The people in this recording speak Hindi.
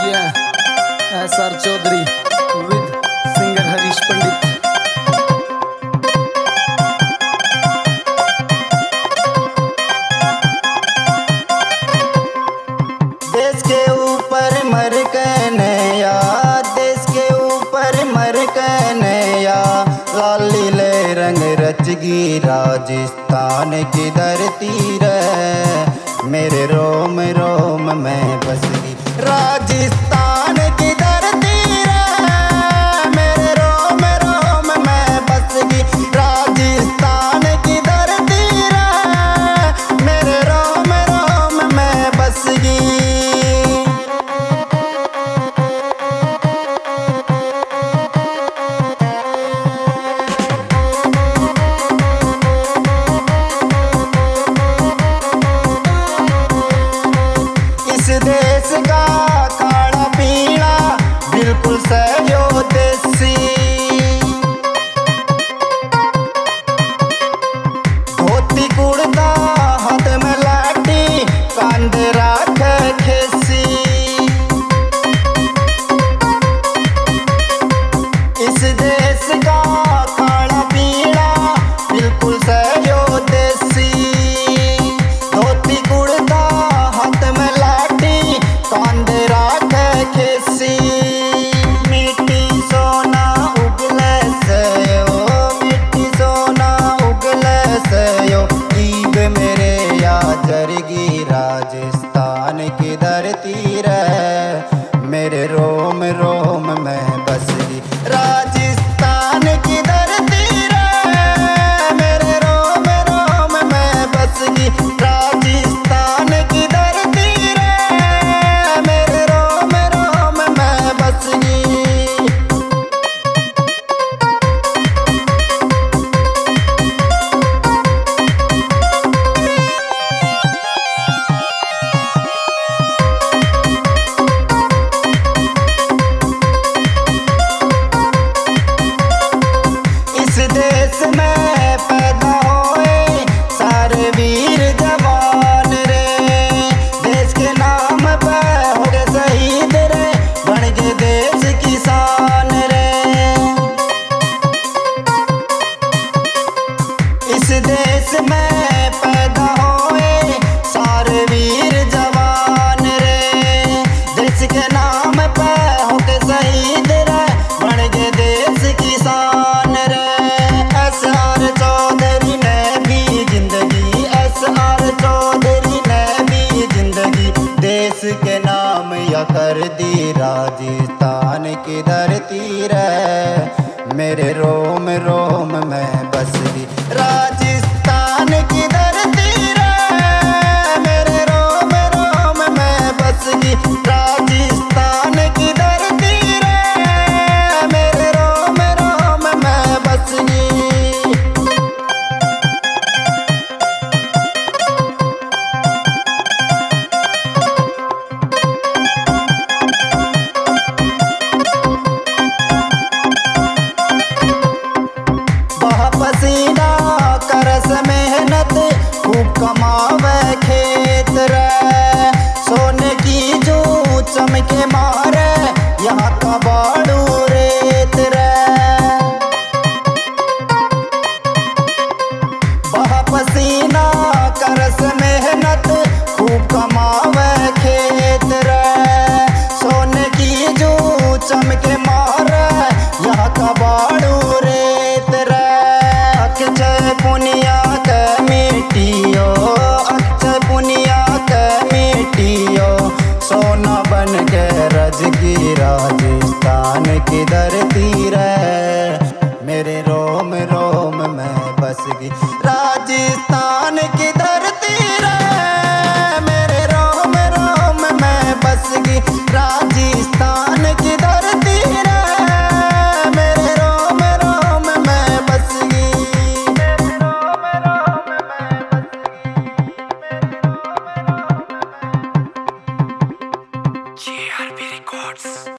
SR Chaudhary with singer Harish पंडित। देश के ऊपर मर कन्हैया, देश के ऊपर मर कन्हैया, लाली ले रंग रचगी राजस्थान की धरती रे, मेरे रोम रोम में बसगी राजस्थान की धरती रे, मेरे रोम रोम में बसगी राजस्थान की धरती रे, मेरे रोम रोम में बसगी। इस देश का खाना पीना बिल्कुल सहयो देसी, धोती कुर्ता हाथ में लाठी कांधे राख खेसी। इस देश का खाना पीना बिल्कुल सहयो देसी, धोती कुर्ता हाथ में लाठी कांधे राख खेसी। मिट्टी सोना उगले सयो, मिट्टी सोना उगले सयो, ईब मेरे या जरगी राजस्थान की धरती रे, मेरे रोम रोम में बसगी राजस्थान की धरती रे, मेरे रोम रोम में बसगी राजस्थान की धरती रे, मेरे रोम रोम में बसगी। इस देश में पैदा होए सारे वीर जवान रे, देश के नाम पे हो गए शहीद रे, बन गए देश की शान रे। इस देश में पैदा होए सारे वीर जवान रे, देश के नाम पे हो गए शहीद रे, बन गए देश की शान रे। SR चौधरी ने भी जिंदगी, SR चौधरी ने भी जिंदगी, देश के नाम या कर दी राजस्थान की धरती रे, मेरे रोम रोम में बसगी राजस्थान की धरती रे, मेरे रोम रोम में बसगी राजस्थान की धरती रे, मेरे रोम रोम में बसगी। बहा पसीना करस मेहनत खूब कमावे खेत रे, सोने की जो चमके मारे यहाँ का बाड़ू रेत रे। बहा पसीना करस मेहनत खूब कमावे खेत रे, सोने की जो चमके मारे यहाँ का बाड़ू रेत रे। अक्षय पुनिया के मिट्टियो, अक्षय पुनिया के मिट्टियो, सोना बन के रजगी राजस्थान की धरती रे, मेरे रोम रोम में बसगी राजस्थान की धरती।